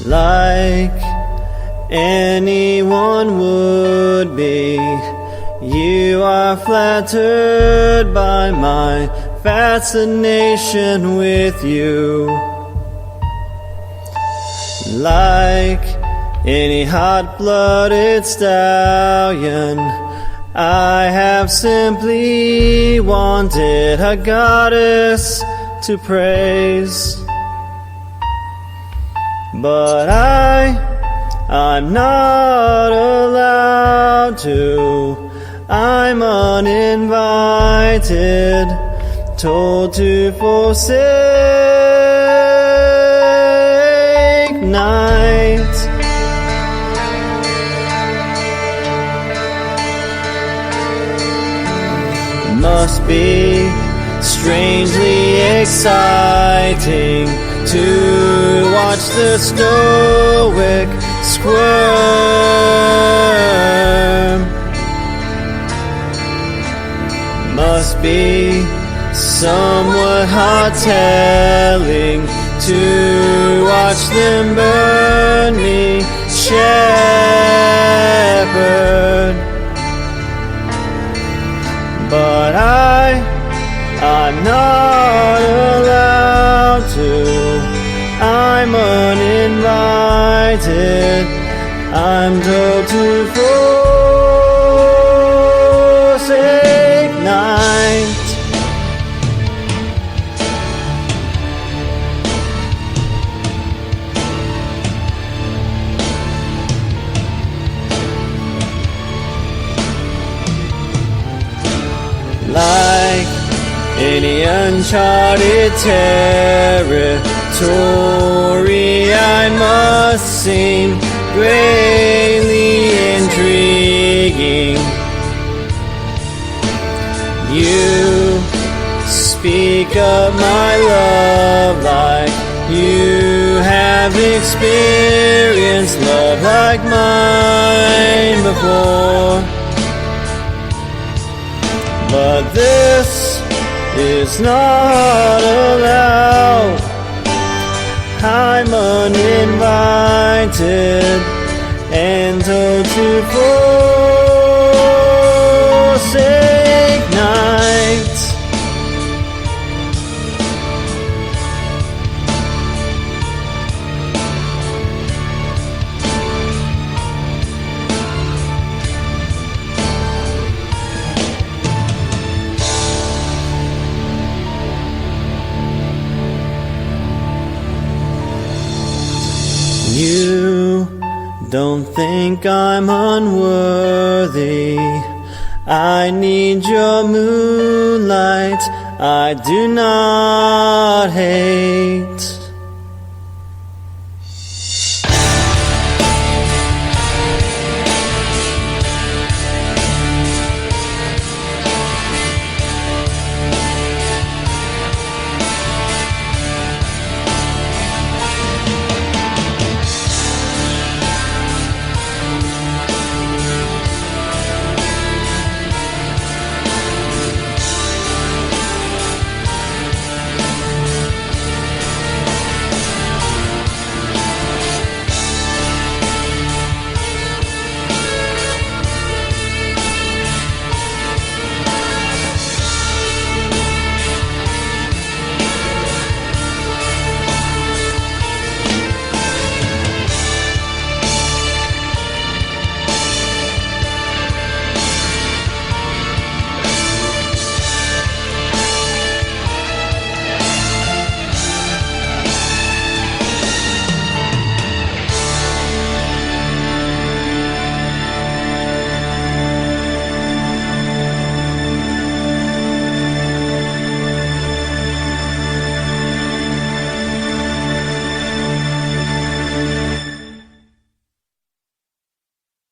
like anyone would be. You are flattered by my fascination with you. Like any hot-blooded stallion, I have simply wanted a goddess to praise. But I'm not allowed to. I'm uninvited, told to forsake night. Must be strangely exciting to watch the stoic squirm. Must be somewhat heart-telling to watch them burn me, shepherd. But I'm not allowed to. I'm uninvited. I'm told to forsake night. Like any uncharted territory, I must seem greatly intriguing. You speak of my love like you have experienced love like mine before. But this is not allowed. I'm uninvited and told to forsake night. You don't think I'm unworthy. I need your moonlight. I do not hate.